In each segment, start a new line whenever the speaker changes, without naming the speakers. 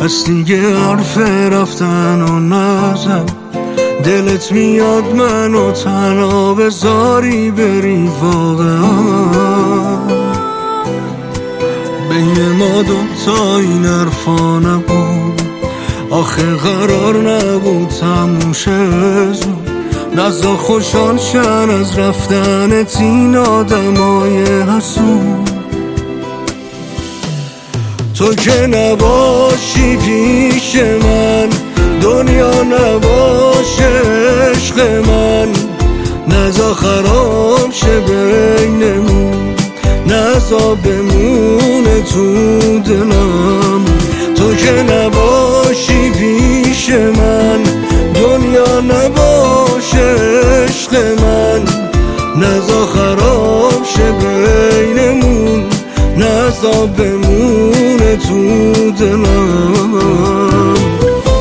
پس دیگه حرف رفتن و نزن. دلت میاد منو تنها بذاری بری واقعا. بین ما دوتا این حرفا نبود، آخه قرار نبود تموم شه زود. نزا خوشحال شن از رفتنت این آدمای حسود. تو که نباشی پیش من، دنیا نباشه عشق من. نزا خراب شه بینمون، نزا بمونه تو دلم. تو که نباشی پیش من، دنیا نباشه عشق من. نزا خراب شه بینمون، نزا بمونه تو دلم.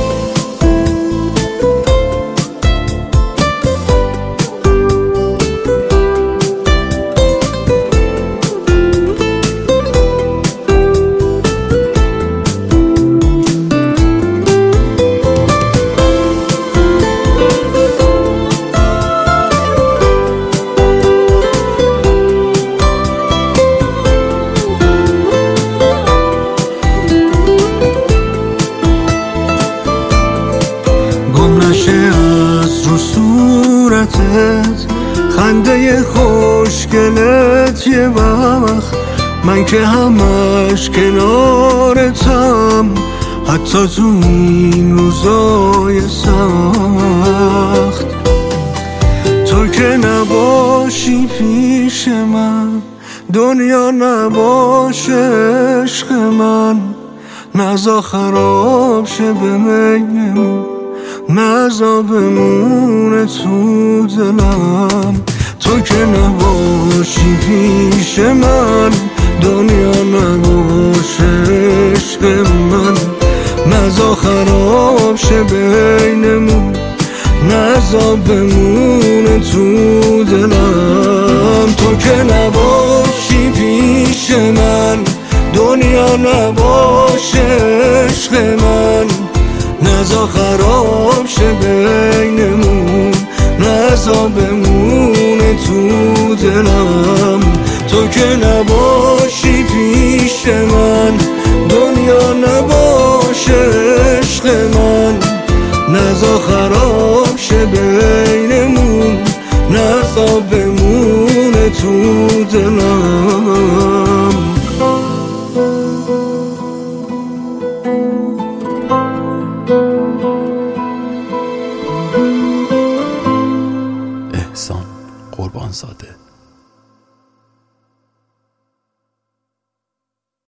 از رو صورتت خنده خوشگلت یه وقت، من که همش کنارتم حتی تو این روزای سخت. تو که نباشی پیش من، دنیا نباشه عشق من. نزا خراب شه بینمون، نزا بمونه تو دلم. تو که نباشی پیش من، دنیا نباشه عشق من. نزا خراب شه بینمون، نزا بمونه تو دلم. تو که نباشی پیش من، دنیا نباشه عشق من. نزا خراب شه بینمون، نزا بمونه تو دلم. تو که نباشی پیش من، دنیا نباشه عشق من. نزا خراب شه بینمون، نزا بمونه تو دلم.
احسان قربانزاده.